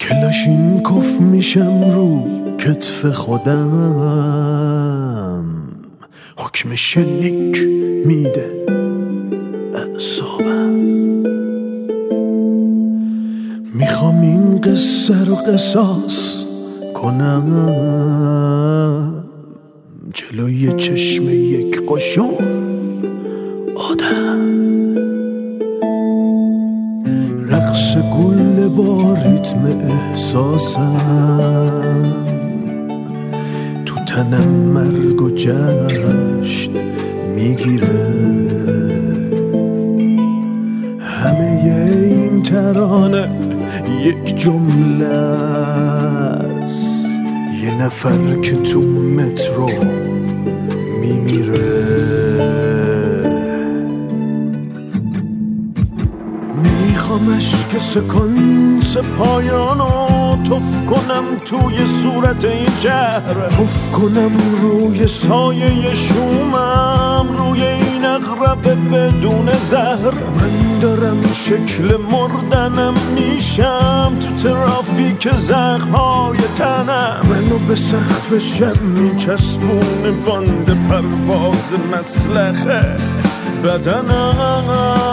کلاشینکوف میشم رو کتف خودم، حکم شلیک میده اعصابم. میخوام این قصه رو قصاص کنم جلوی چشم یک قشون آدم. رقص گل با ریتم احساسم، تو تنم مرگ و جشن میگیره. همه این ترانه یک جمله است، یه نفر که تو مترو میمیره. میخوام اشک سکانس پایانو تف کنم توی صورت این شهر، تف کنم روی سایه شومم، روی این اغرب بدون زهر. من دارم شکل مردنم میشم تو ترافیک زخم‌های تنم. منو به سقف شب میچسبونه باند پرواز مسلخه بدنم.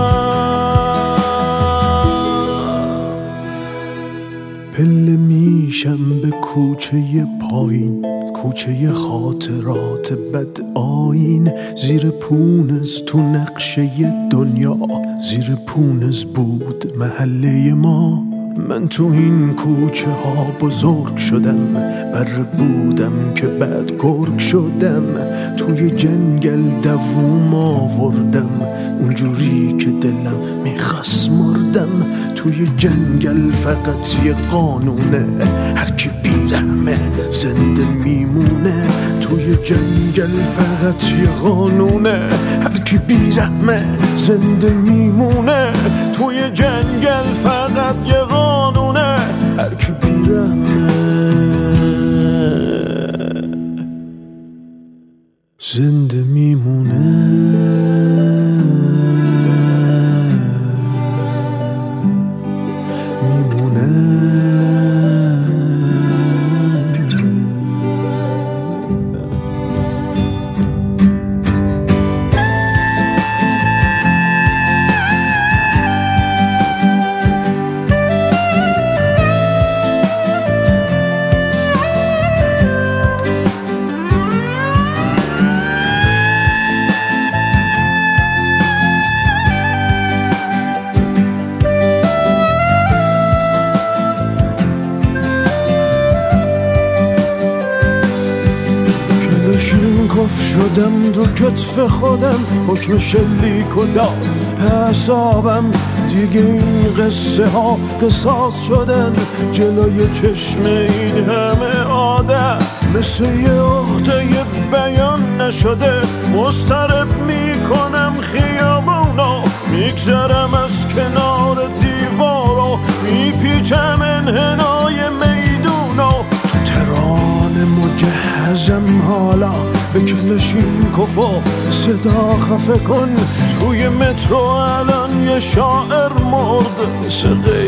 پله میشم به کوچه پایین، کوچه خاطرات بد آیین. زیر پونز تو نقشه دنیا، زیر پونز بود محله ما. من تو این کوچه ها بزرگ شدم، بر بودم که بعد گرگ شدم. توی جنگل دووم آوردم اونجوری که دلم میخواست مردم. توی جنگل فقط یه قانونه، هر کی بیرحمه زنده میمونه. توی جنگل فقط یه قانونه، هر کی بیرحمه زنده میمونه. توی جنگل فقط یه قانونه، هر کی بیرحمه زنده میمونه. کف شدم رو کتف خودم، حکم شلیک و داد حسابم. دیگه این قصه ها قصاص شدن جلوی چشم این همه آدم. مثل یه عقده بیان نشده مضطرب میکنم خیابونو. میگذرم از کنار دیوارو، میپیچم انحنای میدونو. تو ترانه مجهزم حالا، به کلاشینکوف و صدا خفه کن. توی مترو الان یه شاعر مرد مثل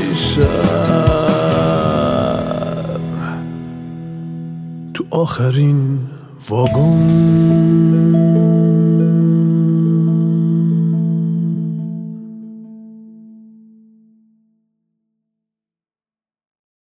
قیصر تو آخرین واگن.